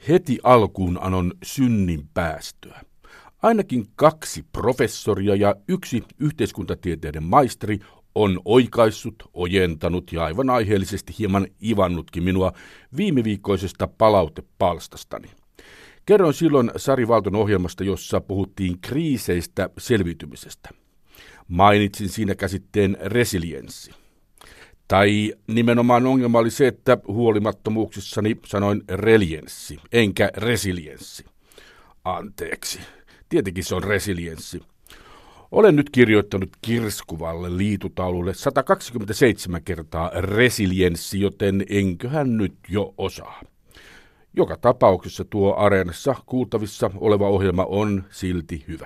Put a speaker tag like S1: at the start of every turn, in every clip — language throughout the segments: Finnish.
S1: Heti alkuun anon synnin päästöä. Ainakin 2 professoria ja 1 yhteiskuntatieteiden maisteri on oikaissut, ojentanut ja aivan aiheellisesti hieman ivannutkin minua viimeviikkoisesta palautepalstastani. Kerroin silloin Sari Valton ohjelmasta, jossa puhuttiin kriiseistä selviytymisestä. Mainitsin siinä käsitteen resilienssi. Tai nimenomaan ongelma oli se, että huolimattomuuksissani sanoin relienssi, enkä resilienssi. Anteeksi, tietenkin se on resilienssi. Olen nyt kirjoittanut kirskuvalle liitutaululle 127 kertaa resilienssi, joten enköhän nyt jo osaa. Joka tapauksessa tuo Areenassa kuultavissa oleva ohjelma on silti hyvä.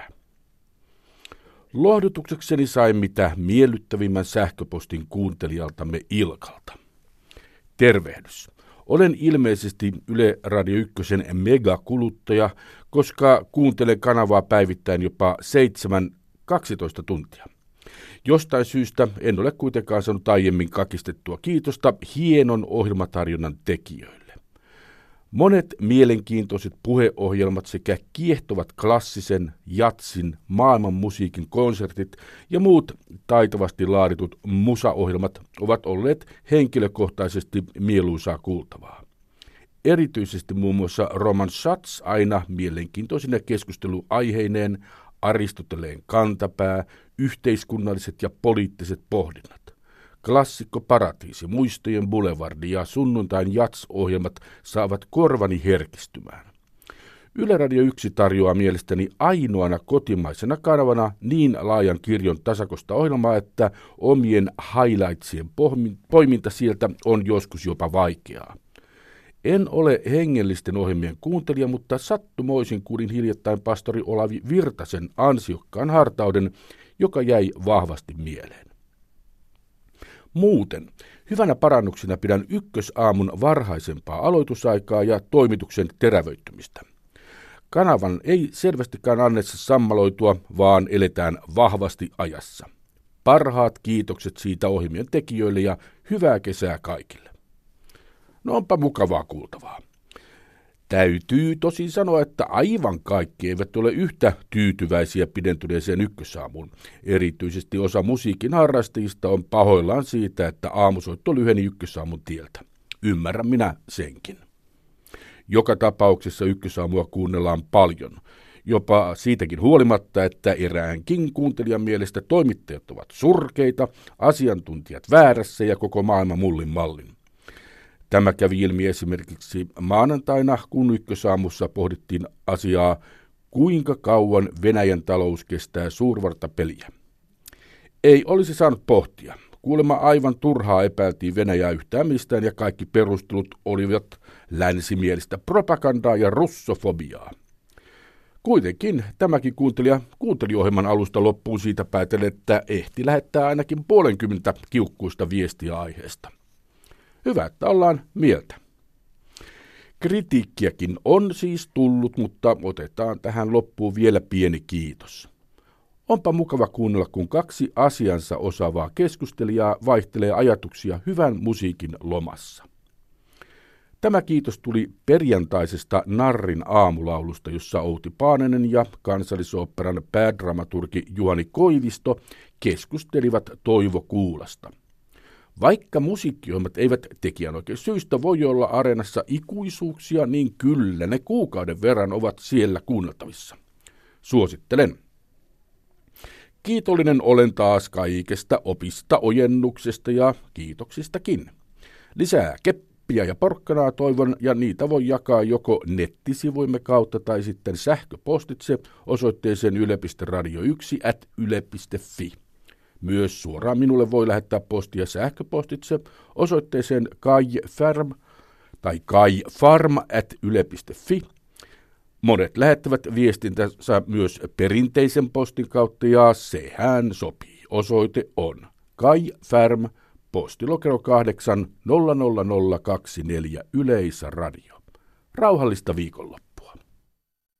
S1: Lohdutuksekseni sain mitä miellyttävimmän sähköpostin kuuntelijaltamme Ilkalta. Tervehdys. Olen ilmeisesti Yle Radio 1 megakuluttaja, koska kuuntelen kanavaa päivittäin jopa 7-12 tuntia. Jostain syystä en ole kuitenkaan saanut aiemmin kakistettua kiitosta hienon ohjelmatarjonnan tekijöille. Monet mielenkiintoiset puheohjelmat sekä kiehtovat klassisen, jatsin, maailmanmusiikin konsertit ja muut taitavasti laaditut musaohjelmat ovat olleet henkilökohtaisesti mieluisaa kuultavaa. Erityisesti muun muassa Roman Schatz aina mielenkiintoisina keskusteluaiheineen, Aristoteleen kantapää, yhteiskunnalliset ja poliittiset pohdinnat. Klassikko Paratiisi, Muistojen Boulevardi ja sunnuntain jats-ohjelmat saavat korvani herkistymään. Yle Radio 1 tarjoaa mielestäni ainoana kotimaisena kanavana niin laajan kirjon tasakosta ohjelmaa, että omien highlightsien poiminta sieltä on joskus jopa vaikeaa. En ole hengellisten ohjelmien kuuntelija, mutta sattumoisin kuulin hiljattain pastori Olavi Virtasen ansiokkaan hartauden, joka jäi vahvasti mieleen. Muuten, hyvänä parannuksena pidän ykkösaamun varhaisempaa aloitusaikaa ja toimituksen terävöittymistä. Kanavan ei selvästikään annessa sammaloitua, vaan eletään vahvasti ajassa. Parhaat kiitokset siitä ohjelmien tekijöille ja hyvää kesää kaikille. No onpa mukavaa kuultavaa. Täytyy tosin sanoa, että aivan kaikki eivät ole yhtä tyytyväisiä pidentyneeseen ykkösaamuun. Erityisesti osa musiikin harrastajista on pahoillaan siitä, että aamusoitto lyheni ykkösaamun tieltä. Ymmärrän minä senkin. Joka tapauksessa ykkösaamua kuunnellaan paljon. Jopa siitäkin huolimatta, että eräänkin kuuntelijan mielestä toimittajat ovat surkeita, asiantuntijat väärässä ja koko maailma mullin mallin. Tämä kävi ilmi esimerkiksi maanantaina, kun ykkösaamussa pohdittiin asiaa, kuinka kauan Venäjän talous kestää suurvartapeliä. Ei olisi saanut pohtia. Kuulemma aivan turhaa epäiltiin Venäjää yhtään mistään ja kaikki perustelut olivat länsimielistä propagandaa ja russofobiaa. Kuitenkin tämäkin kuuntelija kuunteli ohjelman alusta loppuun siitä päätellen, että ehti lähettää ainakin 50 kiukkuista viestiä aiheesta. Hyvä, että ollaan mieltä. Kritiikkiäkin on siis tullut, mutta otetaan tähän loppuun vielä pieni kiitos. Onpa mukava kuunnella, kun 2 asiansa osaavaa keskustelijaa vaihtelee ajatuksia hyvän musiikin lomassa. Tämä kiitos tuli perjantaisesta Narrin aamulaulusta, jossa Outi Paananen ja Kansallisoopperan päädramaturgi Juhani Koivisto keskustelivat Toivo Kuulasta. Vaikka musiikkiohjelmat eivät tekijänoikeussyistä voi olla Areenassa ikuisuuksia, niin kyllä ne kuukauden verran ovat siellä kuunneltavissa. Suosittelen. Kiitollinen olen taas kaikesta opista, ojennuksesta ja kiitoksistakin. Lisää keppiä ja porkkanaa toivon, ja niitä voi jakaa joko nettisivuimme kautta tai sitten sähköpostitse osoitteeseen yle.radio1@yle.fi. Myös suoraan minulle voi lähettää postia sähköpostitse osoitteeseen kaifarm@yle.fi. Monet lähettävät viestintänsä myös perinteisen postin kautta ja sehän sopii. Osoite on Kai Färm, postilokero 8 00024 Yleisradio. Rauhallista viikonloppua.